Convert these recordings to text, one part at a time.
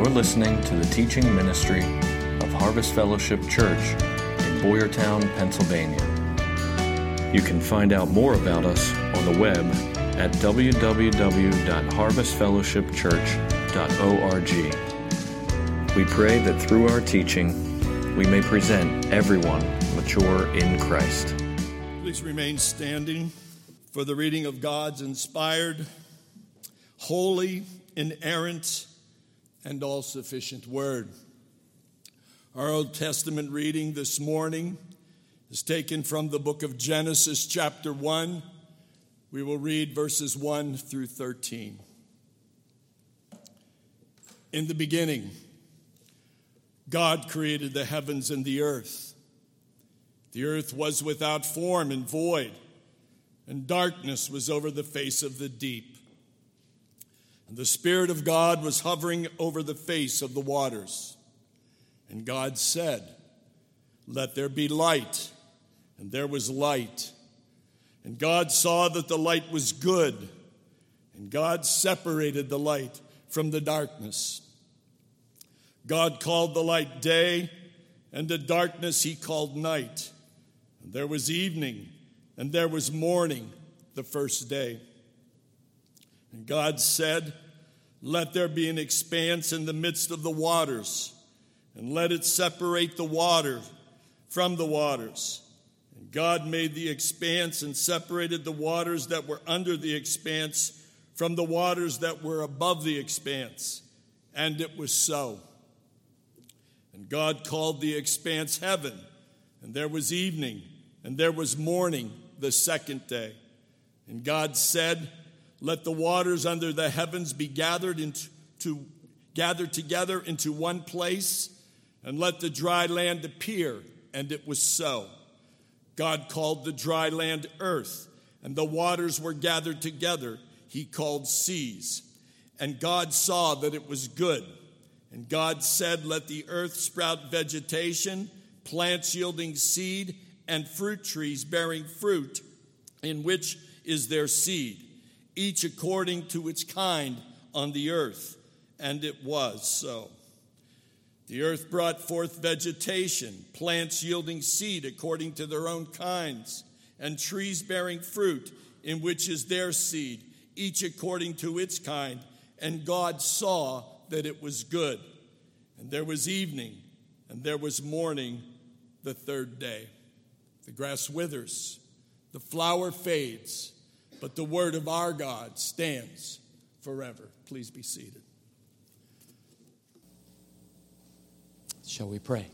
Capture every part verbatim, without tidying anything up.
You're listening to the teaching ministry of Harvest Fellowship Church in Boyertown, Pennsylvania. You can find out more about us on the web at w w w dot harvest fellowship church dot org. We pray that through our teaching, we may present everyone mature in Christ. Please remain standing for the reading of God's inspired, holy, inerrant, and all-sufficient word. Our Old Testament reading this morning is taken from the book of Genesis, chapter one. We will read verses one through thirteen. In the beginning, God created the heavens and the earth. The earth was without form and void, and darkness was over the face of the deep. And the Spirit of God was hovering over the face of the waters. And God said, "Let there be light." And there was light. And God saw that the light was good. And God separated the light from the darkness. God called the light day, and the darkness he called night. And there was evening, and there was morning the first day. And God said, "Let there be an expanse in the midst of the waters, and let it separate the water from the waters." And God made the expanse and separated the waters that were under the expanse from the waters that were above the expanse. And it was so. And God called the expanse heaven, and there was evening, and there was morning the second day. And God said, "Let the waters under the heavens be gathered into to, gathered together into one place, and let the dry land appear." And it was so. God called the dry land earth, and the waters were gathered together he called seas. And God saw that it was good. And God said, "Let the earth sprout vegetation, plants yielding seed, and fruit trees bearing fruit, in which is their seed, each according to its kind on the earth." And it was so. The earth brought forth vegetation, plants yielding seed according to their own kinds, and trees bearing fruit, in which is their seed, each according to its kind. And God saw that it was good. And there was evening, and there was morning the third day. The grass withers, the flower fades, but the word of our God stands forever. Please be seated. Shall we pray?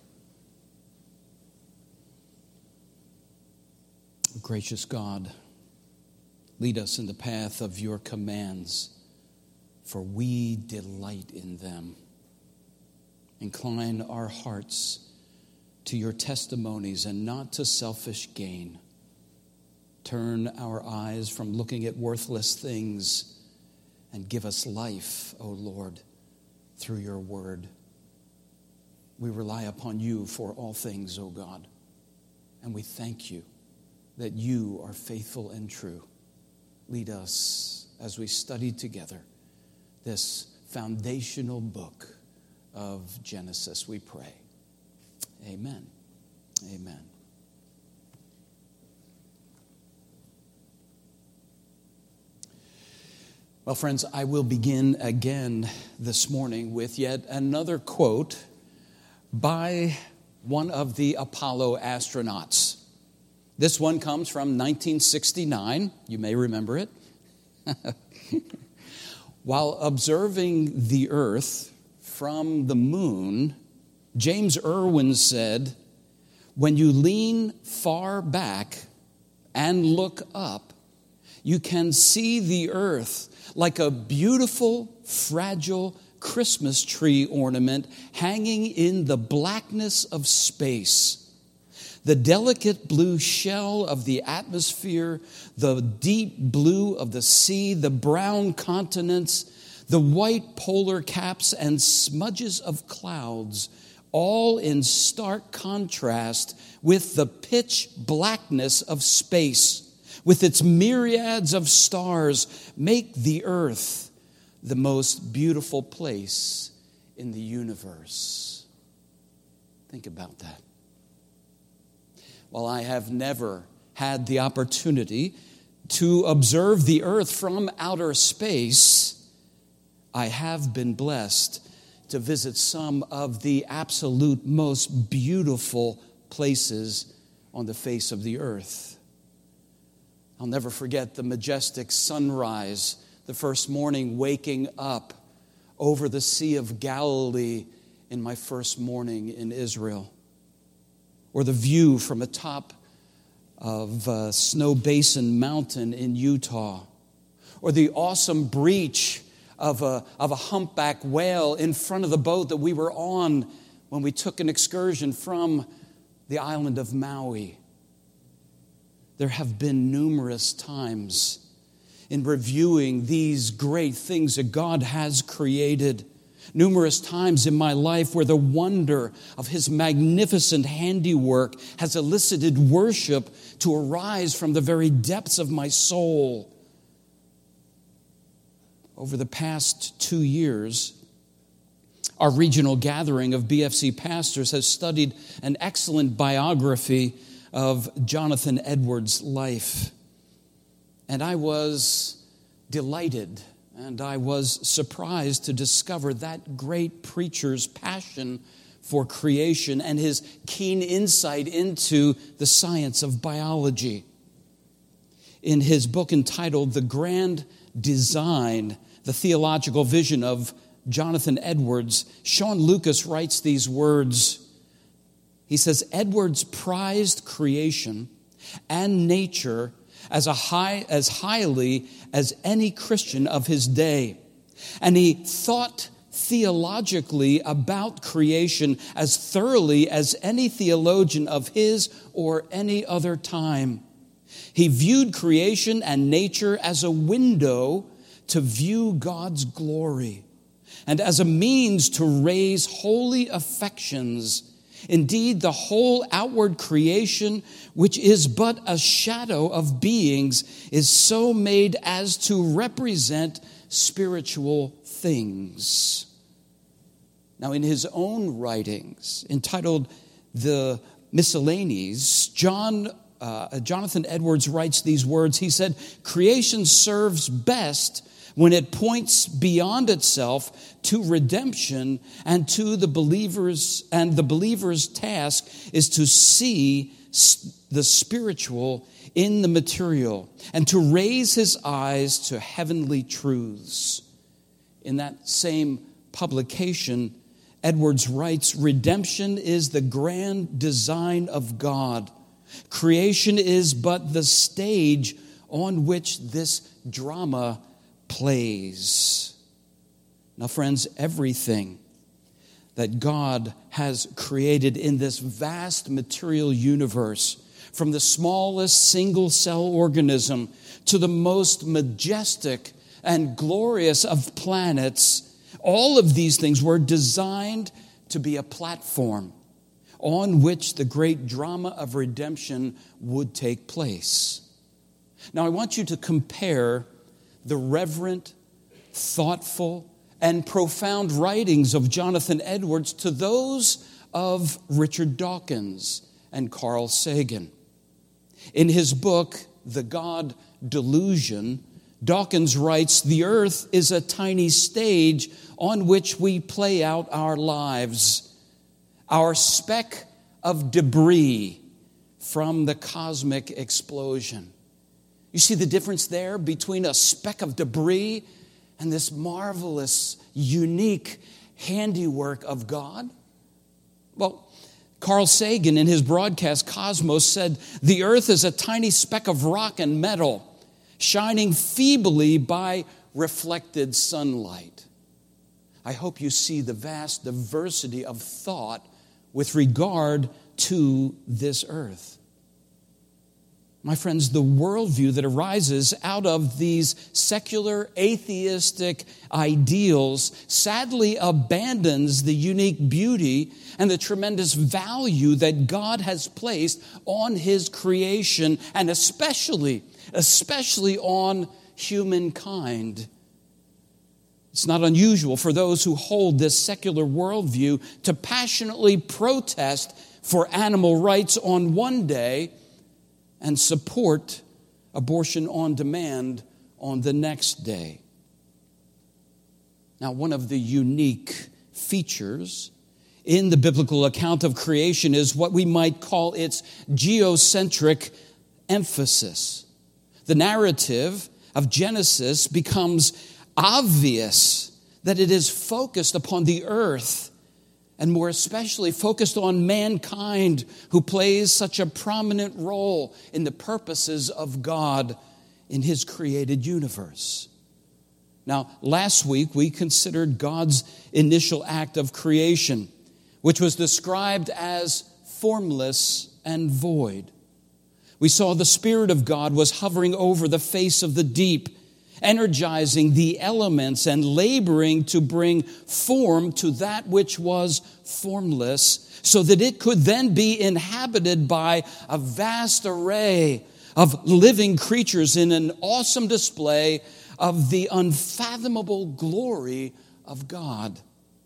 Gracious God, lead us in the path of your commands, for we delight in them. Incline our hearts to your testimonies and not to selfish gain. Turn our eyes from looking at worthless things and give us life, O Lord, through your word. We rely upon you for all things, O God, and we thank you that you are faithful and true. Lead us as we study together this foundational book of Genesis, we pray. Amen. Amen. Well, friends, I will begin again this morning with yet another quote by one of the Apollo astronauts. This one comes from nineteen sixty-nine. You may remember it. While observing the Earth from the moon, James Irwin said, "When you lean far back and look up, you can see the earth like a beautiful, fragile Christmas tree ornament hanging in the blackness of space. The delicate blue shell of the atmosphere, the deep blue of the sea, the brown continents, the white polar caps and smudges of clouds, all in stark contrast with the pitch blackness of space, with its myriads of stars, make the earth the most beautiful place in the universe. Think about that. While I have never had the opportunity to observe the earth from outer space, I have been blessed to visit some of the absolute most beautiful places on the face of the earth. I'll never forget the majestic sunrise, the first morning waking up over the Sea of Galilee in my first morning in Israel. Or the view from atop of uh, Snow Basin Mountain in Utah. Or the awesome breach of a, of a humpback whale in front of the boat that we were on when we took an excursion from the island of Maui. There have been numerous times in reviewing these great things that God has created, numerous times in my life where the wonder of His magnificent handiwork has elicited worship to arise from the very depths of my soul. Over the past two years, our regional gathering of B F C pastors has studied an excellent biography of Jonathan Edwards' life. And I was delighted and I was surprised to discover that great preacher's passion for creation and his keen insight into the science of biology. In his book entitled The Grand Design, the theological vision of Jonathan Edwards, Sean Lucas writes these words. He says, Edwards prized creation and nature as a high, as highly as any Christian of his day. And he thought theologically about creation as thoroughly as any theologian of his or any other time. He viewed creation and nature as a window to view God's glory and as a means to raise holy affections. Indeed, the whole outward creation, which is but a shadow of beings, is so made as to represent spiritual things. Now, in his own writings, entitled The Miscellanies, John, uh, Jonathan Edwards writes these words. He said, creation serves best when it points beyond itself to redemption, and to the believers, and the believer's task is to see the spiritual in the material and to raise his eyes to heavenly truths. In that same publication, Edwards writes, redemption is the grand design of God. Creation is but the stage on which this drama plays. Now, friends, everything that God has created in this vast material universe, from the smallest single-cell organism to the most majestic and glorious of planets, all of these things were designed to be a platform on which the great drama of redemption would take place. Now, I want you to compare the reverent, thoughtful, and profound writings of Jonathan Edwards to those of Richard Dawkins and Carl Sagan. In his book, The God Delusion, Dawkins writes, the earth is a tiny stage on which we play out our lives, our speck of debris from the cosmic explosion. You see the difference there between a speck of debris and this marvelous, unique handiwork of God? Well, Carl Sagan in his broadcast Cosmos said, the earth is a tiny speck of rock and metal shining feebly by reflected sunlight. I hope you see the vast diversity of thought with regard to this earth. My friends, the worldview that arises out of these secular, atheistic ideals sadly abandons the unique beauty and the tremendous value that God has placed on His creation, and especially, especially on humankind. It's not unusual for those who hold this secular worldview to passionately protest for animal rights on one day and support abortion on demand on the next day. Now, one of the unique features in the biblical account of creation is what we might call its geocentric emphasis. The narrative of Genesis becomes obvious that it is focused upon the earth, and more especially focused on mankind, who plays such a prominent role in the purposes of God in His created universe. Now, last week we considered God's initial act of creation, which was described as formless and void. We saw the Spirit of God was hovering over the face of the deep, energizing the elements and laboring to bring form to that which was formless, so that it could then be inhabited by a vast array of living creatures in an awesome display of the unfathomable glory of God.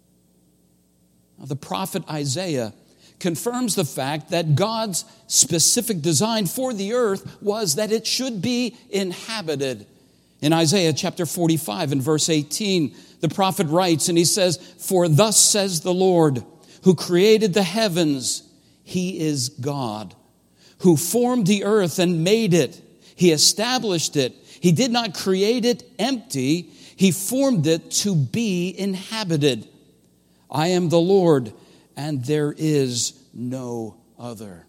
Now, the prophet Isaiah confirms the fact that God's specific design for the earth was that it should be inhabited. In Isaiah chapter forty-five and verse eighteen, the prophet writes, and he says, "For thus says the Lord, who created the heavens, He is God, who formed the earth and made it. He established it. He did not create it empty. He formed it to be inhabited. I am the Lord, and there is no other."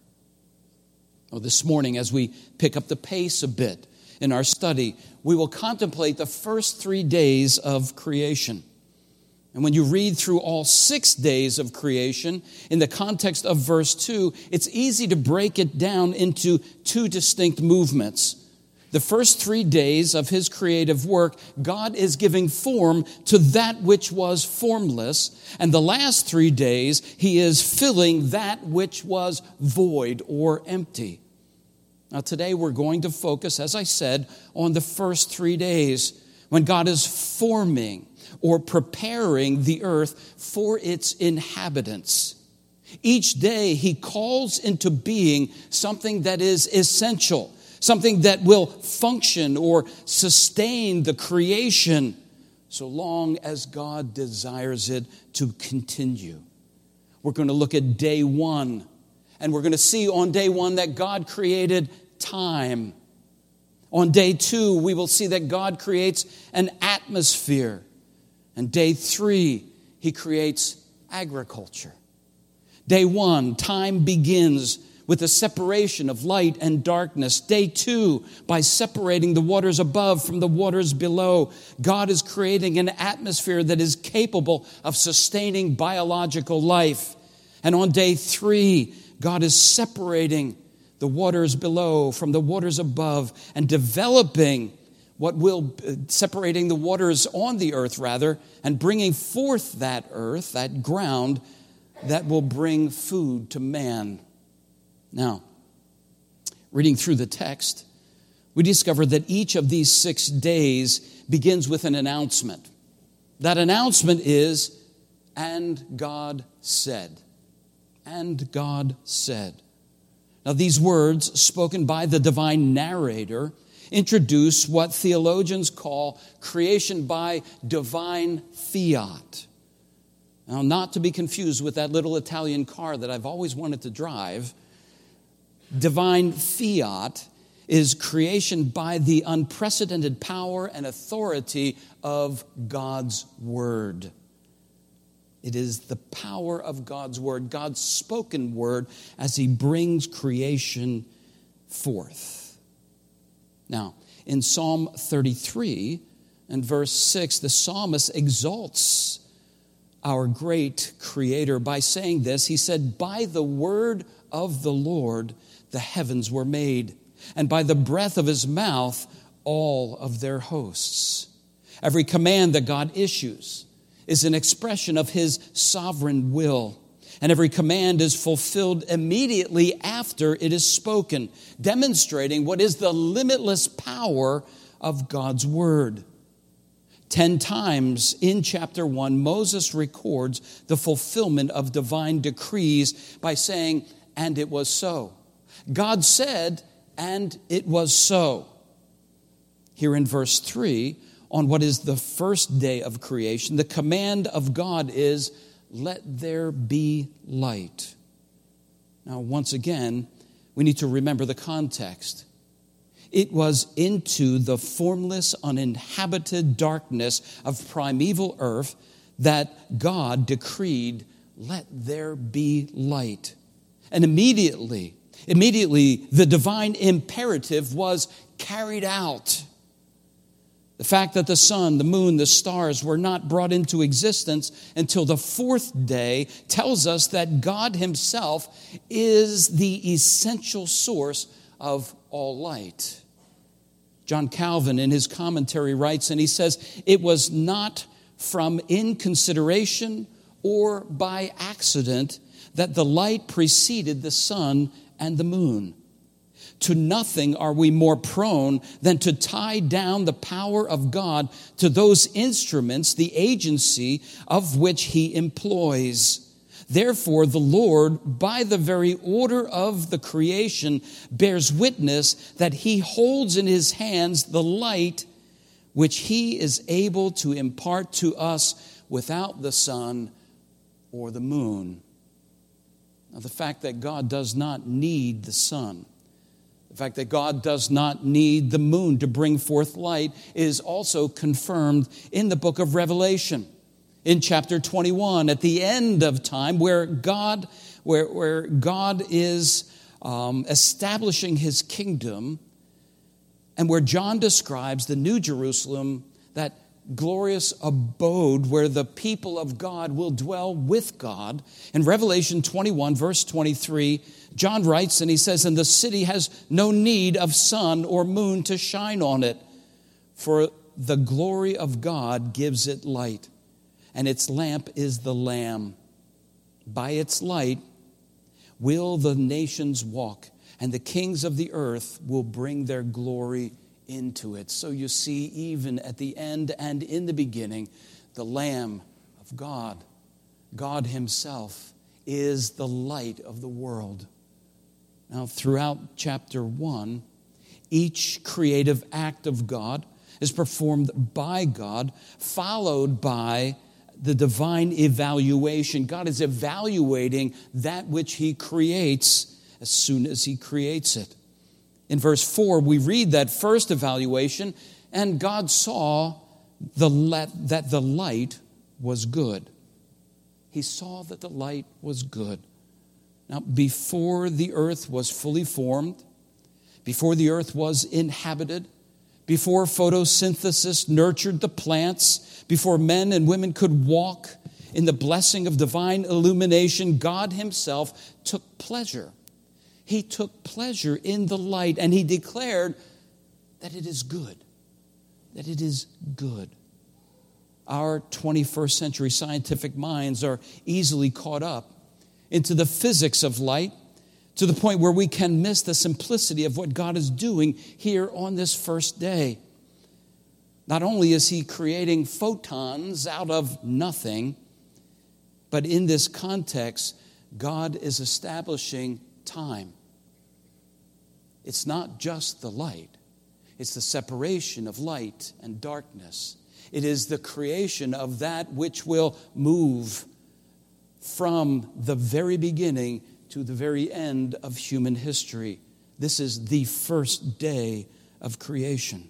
Well, this morning, as we pick up the pace a bit in our study, we will contemplate the first three days of creation. And when you read through all six days of creation in the context of verse two, it's easy to break it down into two distinct movements. The first three days of His creative work, God is giving form to that which was formless. And the last three days, He is filling that which was void or empty. Now, today we're going to focus, as I said, on the first three days when God is forming or preparing the earth for its inhabitants. Each day He calls into being something that is essential, something that will function or sustain the creation so long as God desires it to continue. We're going to look at day one, and we're going to see on day one that God created time. On day two, we will see that God creates an atmosphere. And day three, He creates agriculture. Day one, time begins with the separation of light and darkness. Day two, by separating the waters above from the waters below, God is creating an atmosphere that is capable of sustaining biological life. And on day three, God is separating the waters below from the waters above and developing what will, uh, separating the waters on the earth rather, and bringing forth that earth, that ground, that will bring food to man. Now, reading through the text, we discover that each of these six days begins with an announcement. That announcement is, "And God said." And God said. Now, these words, spoken by the divine narrator, introduce what theologians call creation by divine fiat. Now, not to be confused with that little Italian car that I've always wanted to drive. Divine fiat is creation by the unprecedented power and authority of God's word. It is the power of God's word, God's spoken word, as He brings creation forth. Now, in Psalm thirty-three and verse six, the psalmist exalts our great Creator by saying this. He said, "By the word of the Lord the heavens were made, and by the breath of His mouth all of their hosts." Every command that God issues is an expression of His sovereign will. And every command is fulfilled immediately after it is spoken, demonstrating what is the limitless power of God's word. Ten times in chapter one, Moses records the fulfillment of divine decrees by saying, "And it was so." God said, "And it was so." Here in verse three, on what is the first day of creation, the command of God is, "Let there be light." Now, once again, we need to remember the context. It was into the formless, uninhabited darkness of primeval earth that God decreed, "Let there be light." And immediately, immediately, the divine imperative was carried out. The fact that the sun, the moon, the stars were not brought into existence until the fourth day tells us that God himself is the essential source of all light. John Calvin in his commentary writes, and he says, "It was not from inconsideration or by accident that the light preceded the sun and the moon. To nothing are we more prone than to tie down the power of God to those instruments, the agency of which he employs. Therefore, the Lord, by the very order of the creation, bears witness that he holds in his hands the light which he is able to impart to us without the sun or the moon." Now, the fact that God does not need the sun, the fact that God does not need the moon to bring forth light is also confirmed in the book of Revelation. In chapter twenty-one, at the end of time, where God, where, where God is um, establishing his kingdom, and where John describes the New Jerusalem, that glorious abode where the people of God will dwell with God. In Revelation twenty-one, verse twenty-three, John writes, and he says, "And the city has no need of sun or moon to shine on it, for the glory of God gives it light, and its lamp is the Lamb. By its light will the nations walk, and the kings of the earth will bring their glory into it." So you see, even at the end and in the beginning, the Lamb of God, God himself, is the light of the world. Now, throughout chapter one, each creative act of God is performed by God, followed by the divine evaluation. God is evaluating that which he creates as soon as he creates it. In verse four, we read that first evaluation, and God saw the let, that the light was good. He saw that the light was good. Now, before the earth was fully formed, before the earth was inhabited, before photosynthesis nurtured the plants, before men and women could walk in the blessing of divine illumination, God himself took pleasure. He took pleasure in the light, and he declared that it is good, that it is good. Our twenty-first century scientific minds are easily caught up into the physics of light, to the point where we can miss the simplicity of what God is doing here on this first day. Not only is he creating photons out of nothing, but in this context, God is establishing time. It's not just the light. It's the separation of light and darkness. It is the creation of that which will move from the very beginning to the very end of human history. This is the first day of creation.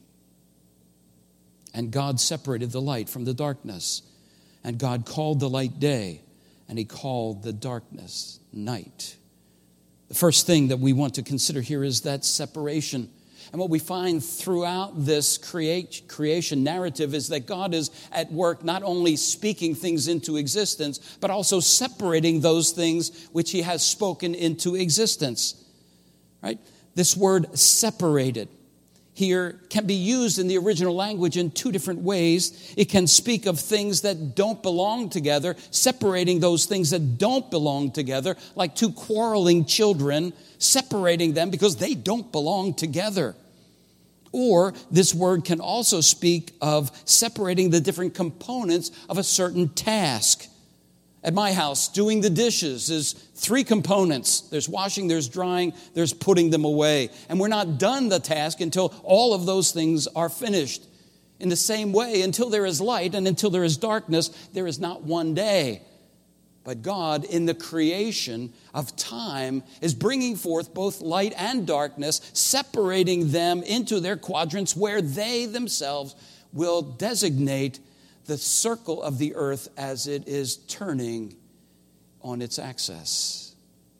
And God separated the light from the darkness. And God called the light day, and he called the darkness night. The first thing that we want to consider here is that separation. And what we find throughout this create, creation narrative is that God is at work not only speaking things into existence, but also separating those things which he has spoken into existence. Right? This word separated here can be used in the original language in two different ways. It can speak of things that don't belong together, separating those things that don't belong together, like two quarreling children, separating them because they don't belong together. Or this word can also speak of separating the different components of a certain task. At my house, doing the dishes is three components. There's washing, there's drying, there's putting them away. And we're not done the task until all of those things are finished. In the same way, until there is light and until there is darkness, there is not one day. But God, in the creation of time, is bringing forth both light and darkness, separating them into their quadrants where they themselves will designate the circle of the earth as it is turning on its axis.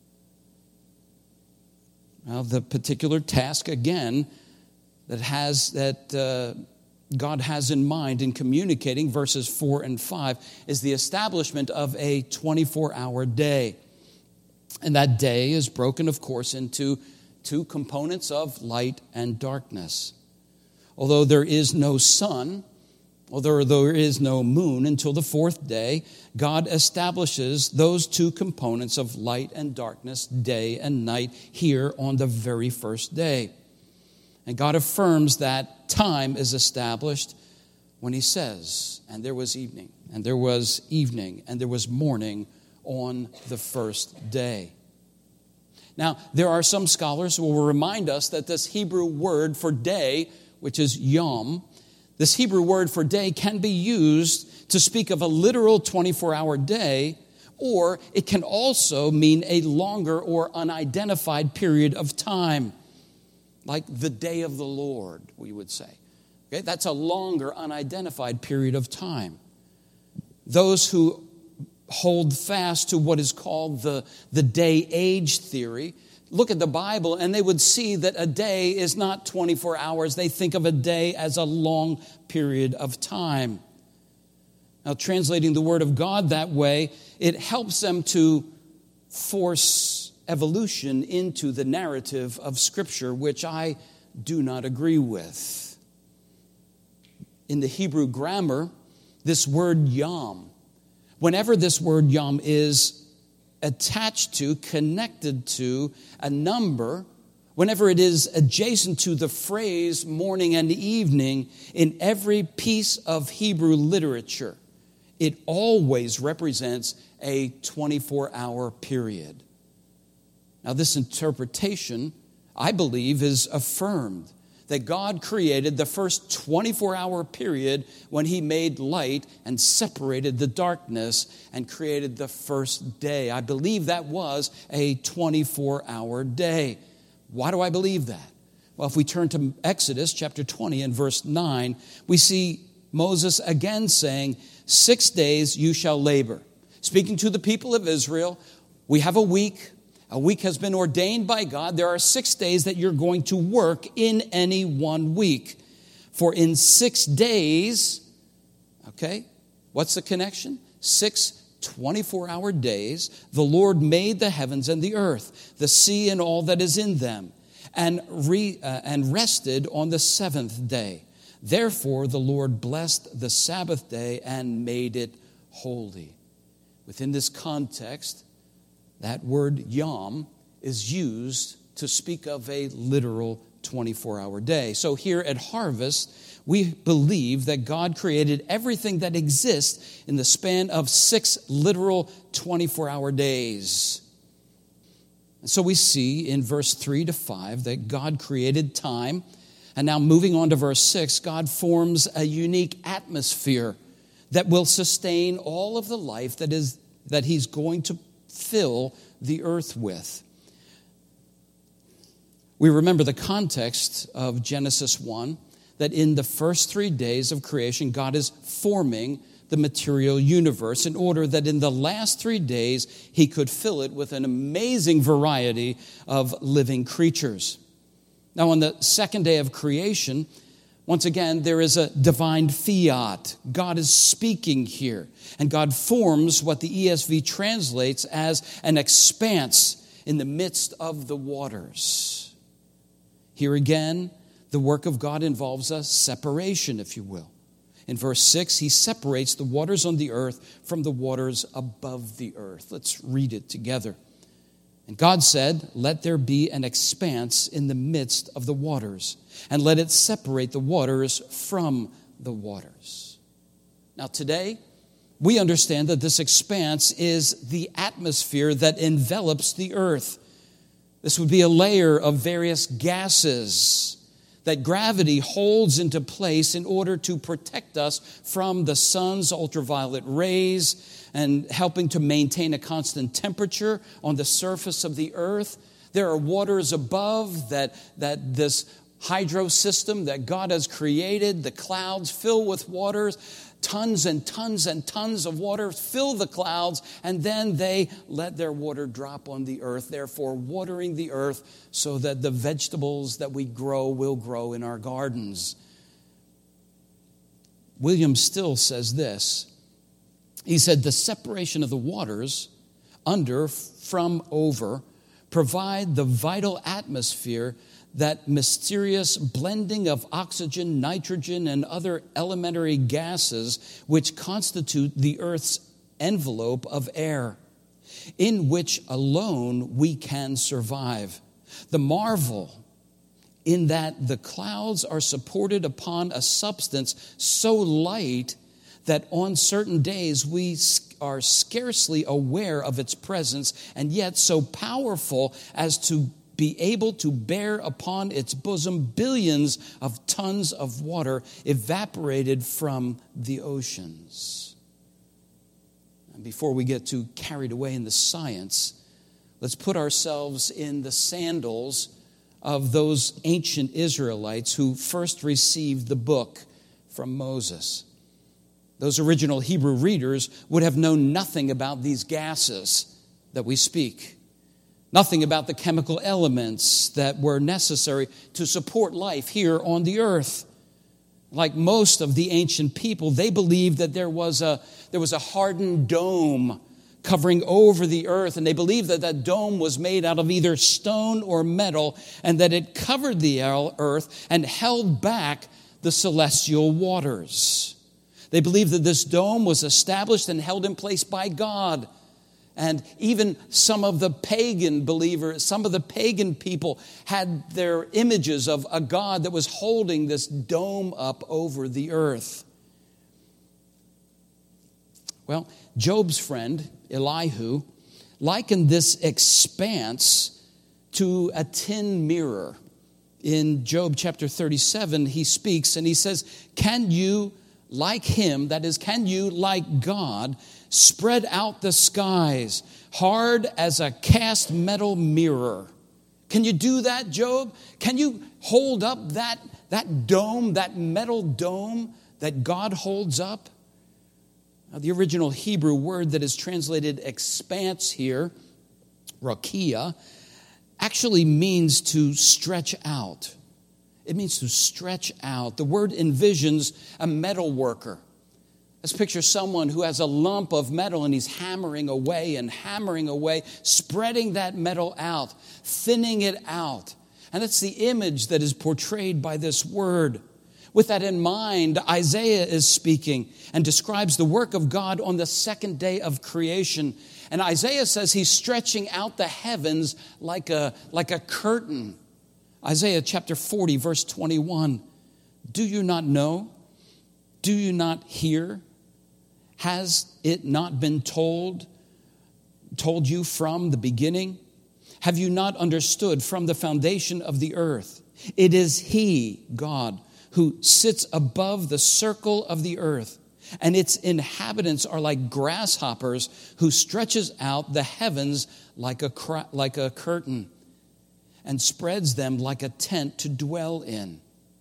Now, the particular task, again, that has that uh, God has in mind in communicating verses four and five is the establishment of a twenty-four hour day. And that day is broken, of course, into two components of light and darkness. Although there is no sun, although there is no moon until the fourth day, God establishes those two components of light and darkness, day and night, here on the very first day. And God affirms that time is established when he says, and there was evening, and there was evening, and there was morning on the first day. Now, there are some scholars who will remind us that this Hebrew word for day, which is yom, this Hebrew word for day can be used to speak of a literal twenty-four hour day, or it can also mean a longer or unidentified period of time. Like the day of the Lord, we would say. Okay, that's a longer, unidentified period of time. Those who hold fast to what is called the, the day-age theory look at the Bible and they would see that a day is not twenty-four hours. They think of a day as a long period of time. Now, translating the Word of God that way, it helps them to force evolution into the narrative of Scripture, which I do not agree with. In the Hebrew grammar, this word yom, whenever this word yom is attached to, connected to a number, whenever it is adjacent to the phrase morning and evening, in every piece of Hebrew literature, it always represents a twenty-four hour period. Now, this interpretation, I believe, is affirmed that God created the first twenty-four hour period when he made light and separated the darkness and created the first day. I believe that was a twenty-four hour day. Why do I believe that? Well, if we turn to Exodus chapter twenty and verse nine, we see Moses again saying, six days you shall labor. Speaking to the people of Israel, we have a week. A week has been ordained by God. There are six days that you're going to work in any one week. For in six days, okay, what's the connection? Six twenty-four hour days, the Lord made the heavens and the earth, the sea and all that is in them, and, re, uh, and rested on the seventh day. Therefore, the Lord blessed the Sabbath day and made it holy. Within this context, that word yom is used to speak of a literal twenty-four hour day. So here at Harvest, we believe that God created everything that exists in the span of six literal twenty-four hour days. And so we see in verse three to five that God created time. And now moving on to verse six, God forms a unique atmosphere that will sustain all of the life that is that he's going to fill the earth with. We remember the context of Genesis one, that in the first three days of creation, God is forming the material universe in order that in the last three days, he could fill it with an amazing variety of living creatures. Now, on the second day of creation, once again, there is a divine fiat. God is speaking here, and God forms what the E S V translates as an expanse in the midst of the waters. Here again, the work of God involves a separation, if you will. In verse six, he separates the waters on the earth from the waters above the earth. Let's read it together. And God said, let there be an expanse in the midst of the waters, and let it separate the waters from the waters. Now today, we understand that this expanse is the atmosphere that envelops the earth. This would be a layer of various gases that gravity holds into place in order to protect us from the sun's ultraviolet rays and helping to maintain a constant temperature on the surface of the earth. There are waters above that, that this hydro system that God has created. The clouds fill with waters. Tons and tons and tons of water fill the clouds, and then they let their water drop on the earth, therefore watering the earth so that the vegetables that we grow will grow in our gardens. William Still says this. He said, the separation of the waters under from over provide the vital atmosphere, that mysterious blending of oxygen, nitrogen, and other elementary gases which constitute the earth's envelope of air, in which alone we can survive. The marvel in that the clouds are supported upon a substance so light that on certain days we are scarcely aware of its presence, and yet so powerful as to be able to bear upon its bosom billions of tons of water evaporated from the oceans. And before we get too carried away in the science, let's put ourselves in the sandals of those ancient Israelites who first received the book from Moses. Those original Hebrew readers would have known nothing about these gases that we speak. Nothing about the chemical elements that were necessary to support life here on the earth. Like most of the ancient people, they believed that there was a, there was a hardened dome covering over the earth, and they believed that that dome was made out of either stone or metal, and that it covered the earth and held back the celestial waters. They believed that this dome was established and held in place by God. And even some of the pagan believers, some of the pagan people had their images of a God that was holding this dome up over the earth. Well, Job's friend, Elihu, likened this expanse to a tin mirror. In Job chapter thirty-seven, he speaks and he says, can you, like him, that is, can you, like God, spread out the skies, hard as a cast metal mirror? Can you do that, Job? Can you hold up that, that dome, that metal dome that God holds up? Now, the original Hebrew word that is translated expanse here, rakia, actually means to stretch out. It means to stretch out. The word envisions a metal worker. Let's picture someone who has a lump of metal and he's hammering away and hammering away, spreading that metal out, thinning it out. And that's the image that is portrayed by this word. With that in mind, Isaiah is speaking and describes the work of God on the second day of creation. And Isaiah says he's stretching out the heavens like a, like a curtain. Isaiah chapter forty, verse twenty-one. Do you not know? Do you not hear? Has it not been told, told you from the beginning? Have you not understood from the foundation of the earth? It is He, God, who sits above the circle of the earth, and its inhabitants are like grasshoppers, who stretches out the heavens like a, like a curtain and spreads them like a tent to dwell in.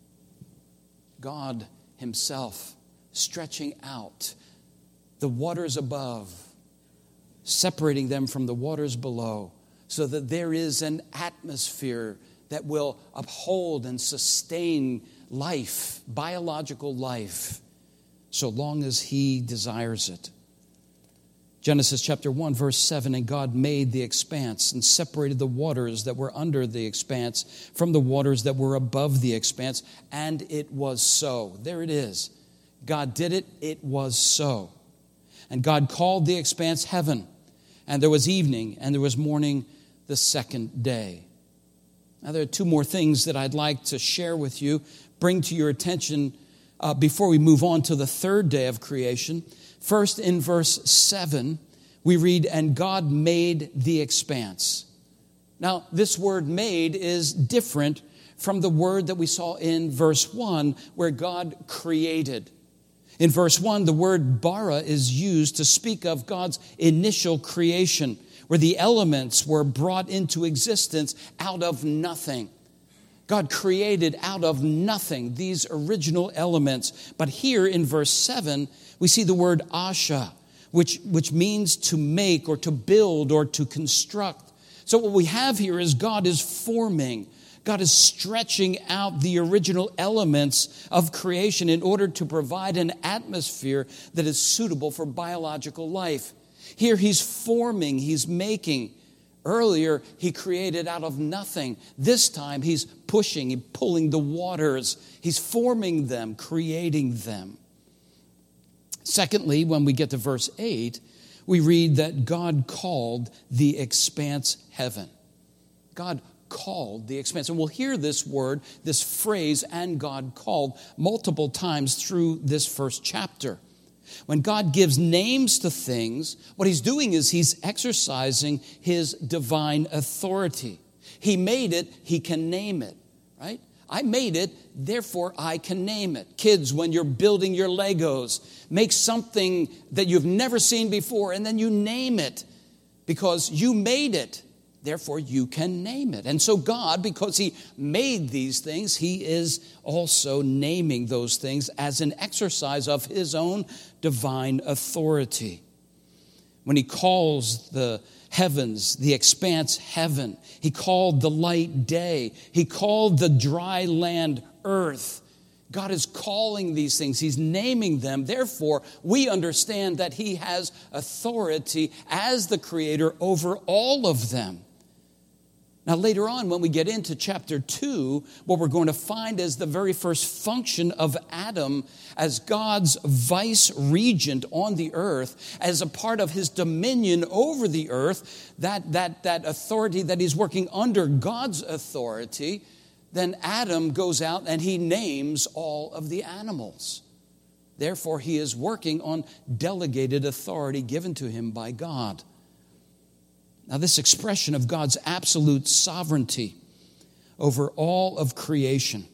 God Himself stretching out the waters above, separating them from the waters below, so that there is an atmosphere that will uphold and sustain life, biological life, so long as He desires it. Genesis chapter one, verse seven, and God made the expanse and separated the waters that were under the expanse from the waters that were above the expanse, and it was so. There it is. God did it. It was so. And God called the expanse heaven, and there was evening, and there was morning the second day. Now, there are two more things that I'd like to share with you, bring to your attention uh, before we move on to the third day of creation. First, in verse seven, we read, "And God made the expanse." Now, this word "made" is different from the word that we saw in verse one, where God created. In verse one, the word bara is used to speak of God's initial creation, where the elements were brought into existence out of nothing. God created out of nothing these original elements. But here in verse seven, we see the word asha, which, which means to make or to build or to construct. So what we have here is God is forming. God is stretching out the original elements of creation in order to provide an atmosphere that is suitable for biological life. Here he's forming, he's making. Earlier, he created out of nothing. This time, he's pushing, he's pulling the waters. He's forming them, creating them. Secondly, when we get to verse eight, we read that God called the expanse heaven. God called the expanse. And we'll hear this word, this phrase, "and God called," multiple times through this first chapter. When God gives names to things, what he's doing is he's exercising his divine authority. He made it, he can name it, right? I made it, therefore I can name it. Kids, when you're building your Legos, make something that you've never seen before and then you name it because you made it. Therefore, you can name it. And so God, because he made these things, he is also naming those things as an exercise of his own divine authority. When he calls the heavens, the expanse heaven, he called the light day, he called the dry land earth. God is calling these things. He's naming them. Therefore, we understand that he has authority as the creator over all of them. Now, later on, when we get into chapter two, what we're going to find is the very first function of Adam as God's vice regent on the earth, as a part of his dominion over the earth, that, that, that authority that he's working under God's authority. Then Adam goes out and he names all of the animals. Therefore, he is working on delegated authority given to him by God. Now, this expression of God's absolute sovereignty over all of creation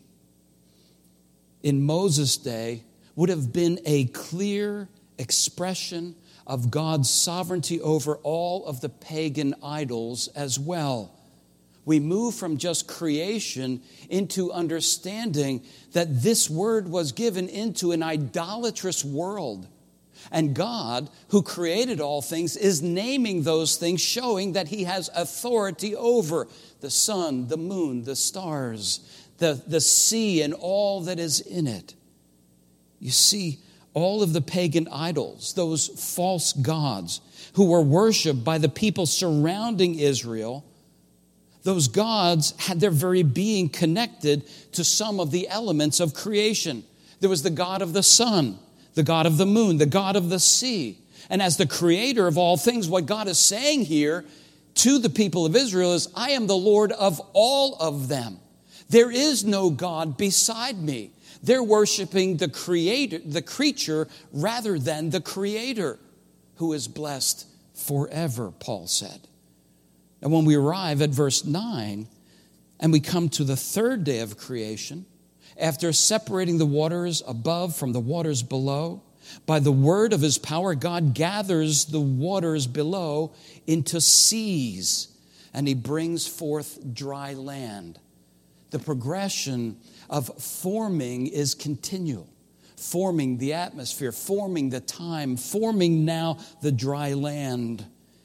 in Moses' day would have been a clear expression of God's sovereignty over all of the pagan idols as well. We move from just creation into understanding that this word was given into an idolatrous world. And God, who created all things, is naming those things, showing that he has authority over the sun, the moon, the stars, the, the sea, and all that is in it. You see, all of the pagan idols, those false gods who were worshipped by the people surrounding Israel, those gods had their very being connected to some of the elements of creation. There was the god of the sun, the God of the moon, the God of the sea. And as the creator of all things, what God is saying here to the people of Israel is, I am the Lord of all of them. There is no God beside me. They're worshiping the creator, the creature, rather than the creator, who is blessed forever, Paul said. And when we arrive at verse nine, and we come to the third day of creation, after separating the waters above from the waters below, by the word of his power, God gathers the waters below into seas, and he brings forth dry land. The progression of forming is continual. Forming the atmosphere, forming the time, forming now the dry land.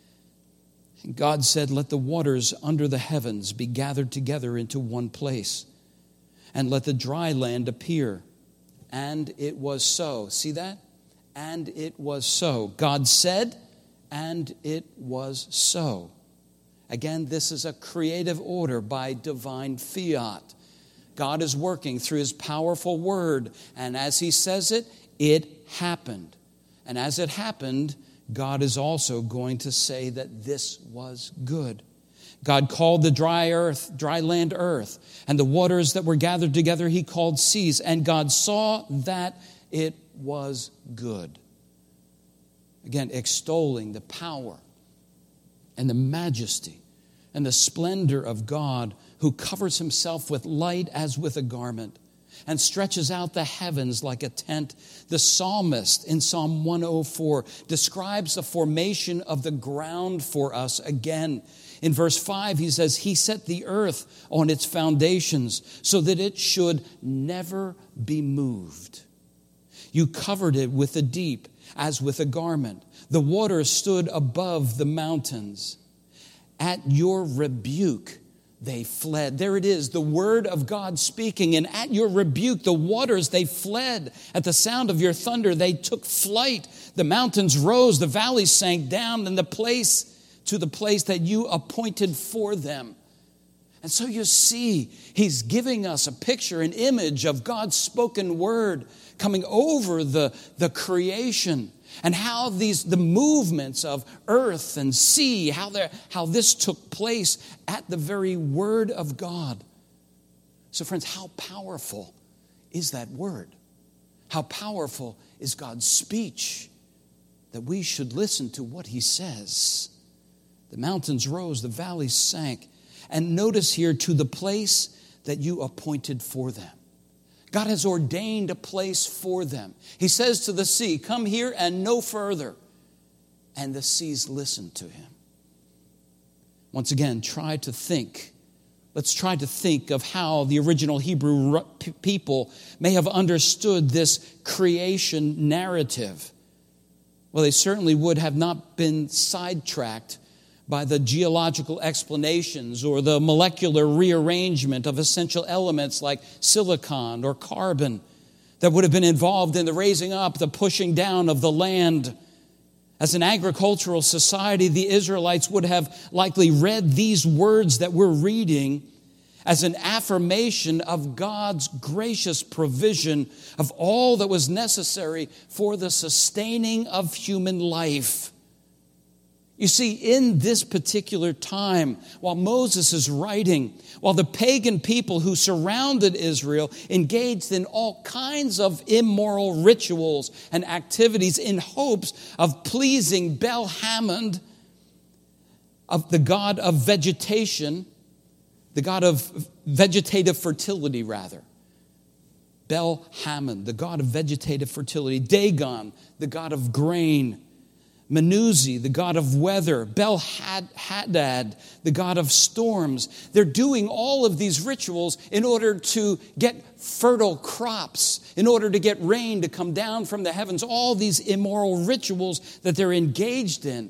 And God said, let the waters under the heavens be gathered together into one place, and let the dry land appear. And it was so. See that? And it was so. God said, and it was so. Again, this is a creative order by divine fiat. God is working through his powerful word, and as he says it, it happened. And as it happened, God is also going to say that this was good. God called the dry earth, dry land earth, and the waters that were gathered together he called seas. And God saw that it was good. Again, extolling the power and the majesty and the splendor of God, who covers himself with light as with a garment and stretches out the heavens like a tent. The psalmist in Psalm one oh four describes the formation of the ground for us again. In verse five, he says, he set the earth on its foundations so that it should never be moved. You covered it with the deep as with a garment. The waters stood above the mountains. At your rebuke, they fled. There it is, the word of God speaking. And at your rebuke, the waters, they fled. At the sound of your thunder, they took flight. The mountains rose, the valleys sank down, and the place to the place that you appointed for them. And so you see, he's giving us a picture, an image of God's spoken word coming over the, the creation, and how these the movements of earth and sea, how, how this took place at the very word of God. So friends, how powerful is that word? How powerful is God's speech, that we should listen to what he says. The mountains rose, the valleys sank. And notice here, to the place that you appointed for them. God has ordained a place for them. He says to the sea, come here and no further. And the seas listen to him. Once again, try to think. Let's try to think of how the original Hebrew people may have understood this creation narrative. Well, they certainly would have not been sidetracked by the geological explanations or the molecular rearrangement of essential elements like silicon or carbon that would have been involved in the raising up, the pushing down of the land. As an agricultural society, the Israelites would have likely read these words that we're reading as an affirmation of God's gracious provision of all that was necessary for the sustaining of human life. You see, in this particular time, while Moses is writing, while the pagan people who surrounded Israel engaged in all kinds of immoral rituals and activities in hopes of pleasing Bel-Hammon, of the god of vegetation, the god of vegetative fertility, rather. Bel-Hammon, the god of vegetative fertility. Dagon, the god of grain. Menuzi, the god of weather. Bel-Hadad, the god of storms. They're doing all of these rituals in order to get fertile crops, in order to get rain to come down from the heavens. All these immoral rituals that they're engaged in.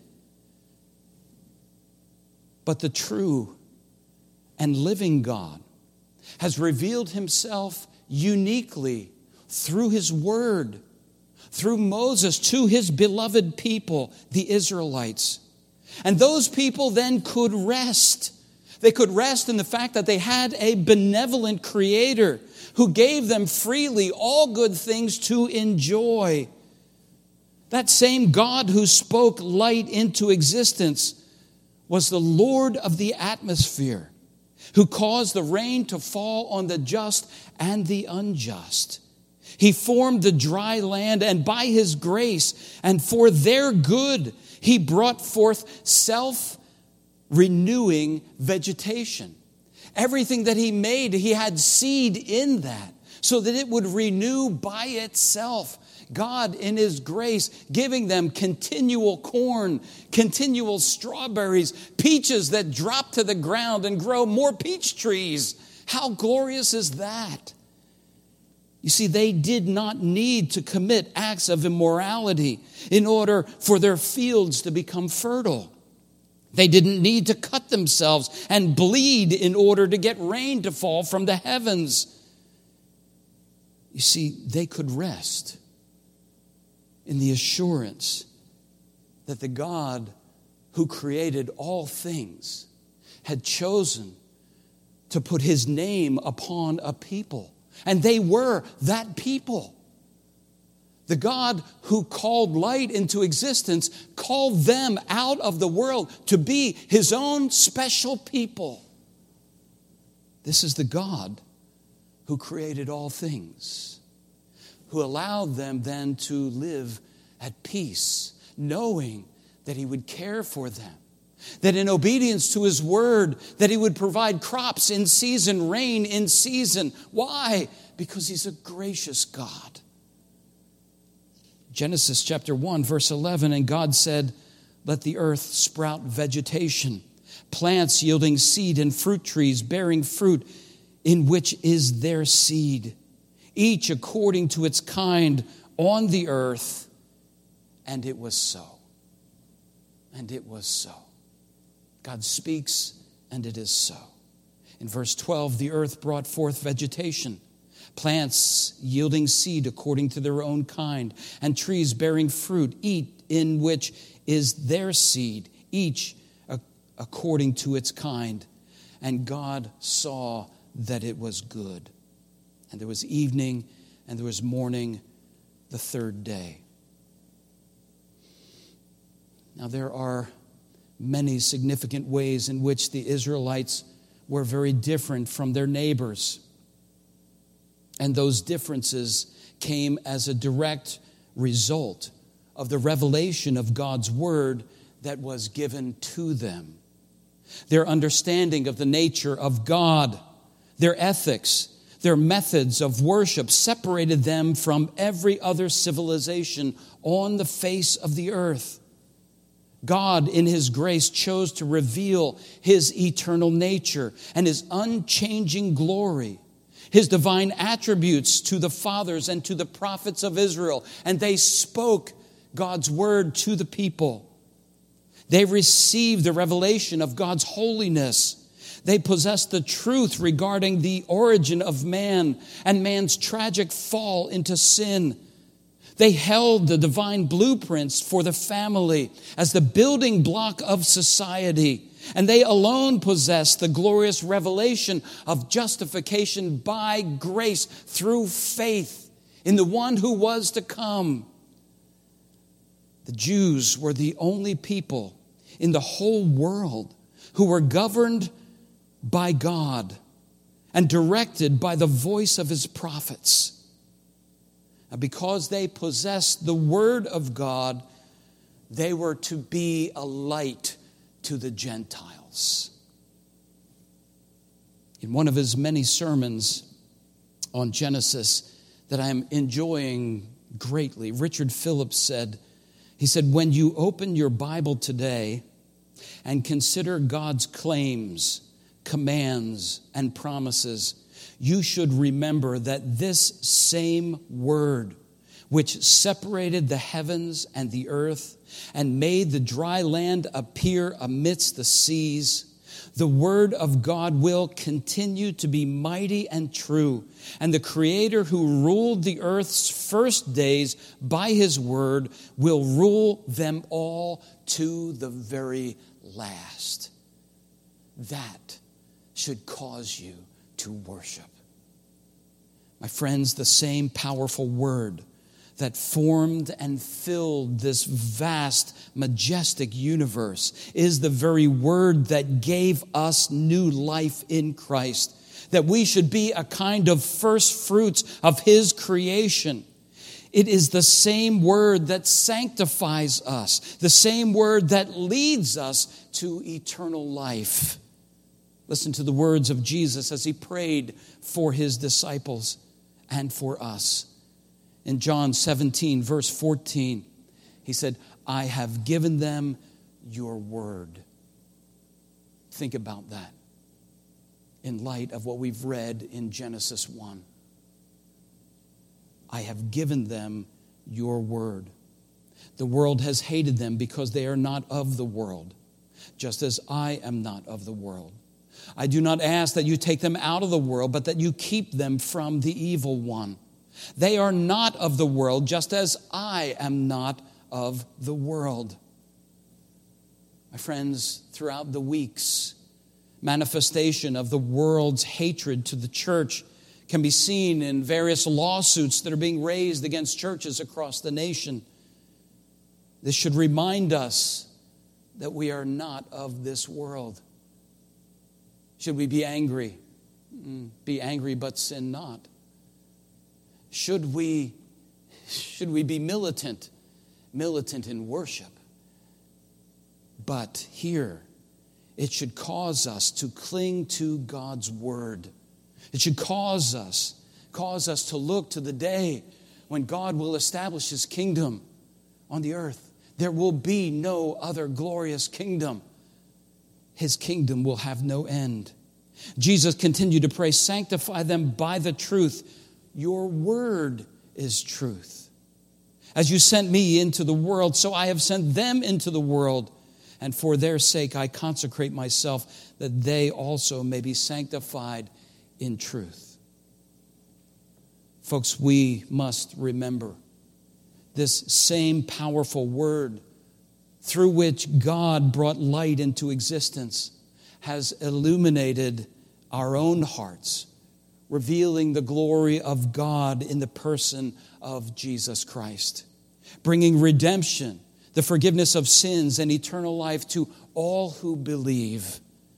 But the true and living God has revealed himself uniquely through his word, through Moses, to his beloved people, the Israelites. And those people then could rest. They could rest in the fact that they had a benevolent creator who gave them freely all good things to enjoy. That same God who spoke light into existence was the Lord of the atmosphere, who caused the rain to fall on the just and the unjust. He formed the dry land, and by his grace and for their good, he brought forth self-renewing vegetation. Everything that he made, he had seed in that, so that it would renew by itself. God, in his grace, giving them continual corn, continual strawberries, peaches that drop to the ground and grow more peach trees. How glorious is that? You see, they did not need to commit acts of immorality in order for their fields to become fertile. They didn't need to cut themselves and bleed in order to get rain to fall from the heavens. You see, they could rest in the assurance that the God who created all things had chosen to put his name upon a people. And they were that people. The God who called light into existence called them out of the world to be his own special people. This is the God who created all things, who allowed them then to live at peace, knowing that he would care for them, that in obedience to his word, that he would provide crops in season, rain in season. Why? Because he's a gracious God. Genesis chapter one, verse eleven, and God said, "Let the earth sprout vegetation, plants yielding seed, and fruit trees bearing fruit, in which is their seed, each according to its kind on the earth." And it was so. And it was so. God speaks, and it is so. In verse twelve, the earth brought forth vegetation, plants yielding seed according to their own kind, and trees bearing fruit, eat in which is their seed, each according to its kind. And God saw that it was good. And there was evening, and there was morning the third day. Now there are many significant ways in which the Israelites were very different from their neighbors. And those differences came as a direct result of the revelation of God's word that was given to them. Their understanding of the nature of God, their ethics, their methods of worship separated them from every other civilization on the face of the earth. God, in his grace, chose to reveal his eternal nature and his unchanging glory, his divine attributes to the fathers and to the prophets of Israel. And they spoke God's word to the people. They received the revelation of God's holiness. They possessed the truth regarding the origin of man and man's tragic fall into sin. They held the divine blueprints for the family as the building block of society. And they alone possessed the glorious revelation of justification by grace through faith in the one who was to come. The Jews were the only people in the whole world who were governed by God and directed by the voice of his prophets. Because they possessed the word of God, they were to be a light to the Gentiles. In one of his many sermons on Genesis that I am enjoying greatly, Richard Phillips said, he said, when you open your Bible today and consider God's claims, commands, and promises, you should remember that this same word, which separated the heavens and the earth and made the dry land appear amidst the seas, the word of God will continue to be mighty and true. And the Creator who ruled the earth's first days by his word will rule them all to the very last. That should cause you to worship. My friends, the same powerful word that formed and filled this vast, majestic universe is the very word that gave us new life in Christ, that we should be a kind of first fruits of his creation. It is the same word that sanctifies us, the same word that leads us to eternal life. Listen to the words of Jesus as he prayed for his disciples and for us. In John seventeen, verse fourteen, he said, I have given them your word. Think about that in light of what we've read in Genesis one. I have given them your word. The world has hated them because they are not of the world, just as I am not of the world. I do not ask that you take them out of the world, but that you keep them from the evil one. They are not of the world, just as I am not of the world. My friends, throughout the weeks, manifestation of the world's hatred to the church can be seen in various lawsuits that are being raised against churches across the nation. This should remind us that we are not of this world. Should we be angry? Be angry, but sin not. Should we, should we be militant? Militant in worship. But here, it should cause us to cling to God's word. It should cause us, cause us to look to the day when God will establish his kingdom on the earth. There will be no other glorious kingdom. His kingdom will have no end. Jesus continued to pray, sanctify them by the truth. Your word is truth. As you sent me into the world, so I have sent them into the world. And for their sake I consecrate myself, that they also may be sanctified in truth. Folks, we must remember this same powerful word through which God brought light into existence has illuminated our own hearts, revealing the glory of God in the person of Jesus Christ, bringing redemption, the forgiveness of sins, and eternal life to all who believe.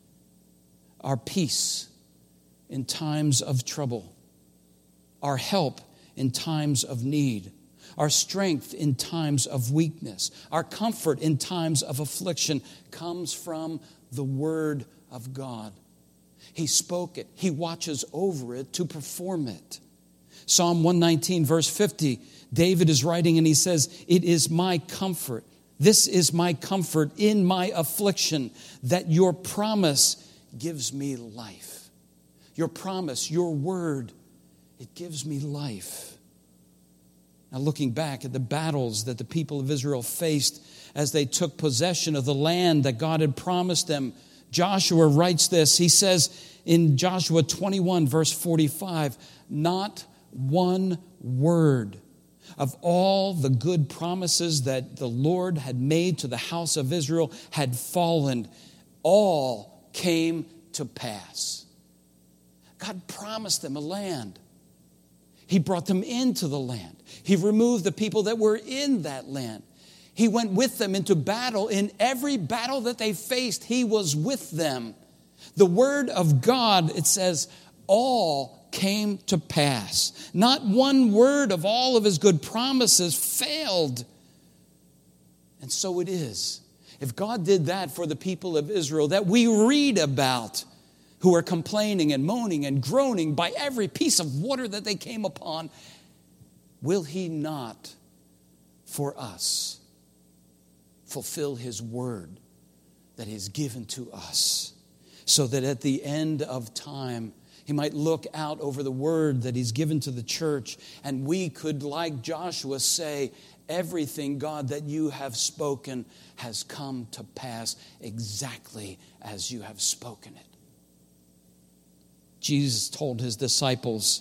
Our peace in times of trouble, our help in times of need, our strength in times of weakness, our comfort in times of affliction comes from the Word of God. He spoke it. He watches over it to perform it. Psalm one nineteen, verse fifty, David is writing and he says, it is my comfort. This is my comfort in my affliction, that your promise gives me life. Your promise, your word, it gives me life. Now, looking back at the battles that the people of Israel faced as they took possession of the land that God had promised them, Joshua writes this. He says in Joshua twenty-one, verse forty-five, not one word of all the good promises that the Lord had made to the house of Israel had fallen. All came to pass. God promised them a land. He brought them into the land. He removed the people that were in that land. He went with them into battle. In every battle that they faced, he was with them. The word of God, it says, all came to pass. Not one word of all of his good promises failed. And so it is. If God did that for the people of Israel that we read about, who are complaining and moaning and groaning by every piece of water that they came upon, will he not for us fulfill his word that is given to us, so that at the end of time he might look out over the word that he's given to the church, and we could, like Joshua, say, everything, God, that you have spoken has come to pass exactly as you have spoken it. Jesus told his disciples,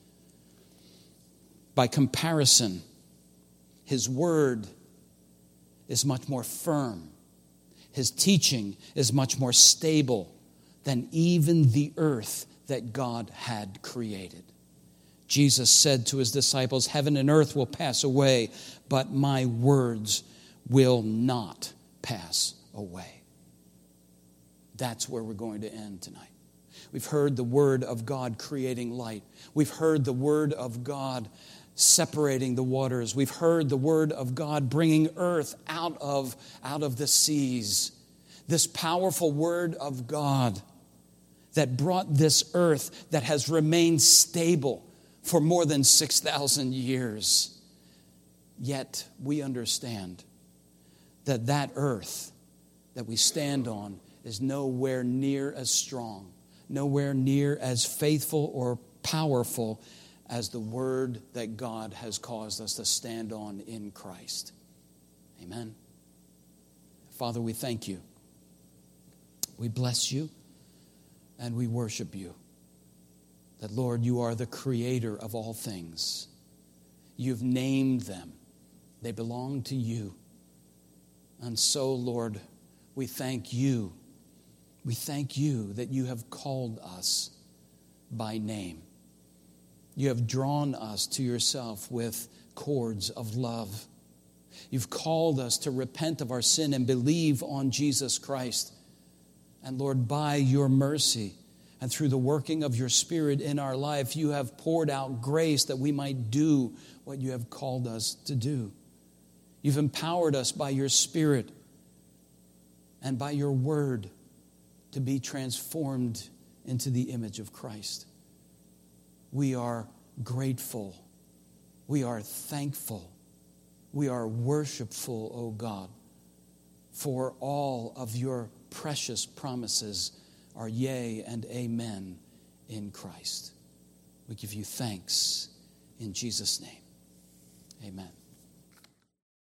by comparison, his word is much more firm. His teaching is much more stable than even the earth that God had created. Jesus said to his disciples, heaven and earth will pass away, but my words will not pass away. That's where we're going to end tonight. We've heard the word of God creating light. We've heard the word of God separating the waters. We've heard the word of God bringing earth out of, out of the seas. This powerful word of God that brought this earth that has remained stable for more than six thousand years. Yet we understand that that earth that we stand on is nowhere near as strong, nowhere near as faithful or powerful as the word that God has caused us to stand on in Christ. Amen. Father, we thank you. We bless you and we worship you. That, Lord, you are the creator of all things. You've named them. They belong to you. And so, Lord, we thank you. We thank you that you have called us by name. You have drawn us to yourself with cords of love. You've called us to repent of our sin and believe on Jesus Christ. And Lord, by your mercy and through the working of your Spirit in our life, you have poured out grace that we might do what you have called us to do. You've empowered us by your Spirit and by your word to be transformed into the image of Christ. We are grateful. We are thankful. We are worshipful, O God, for all of your precious promises are yea and amen in Christ. We give you thanks in Jesus' name. Amen.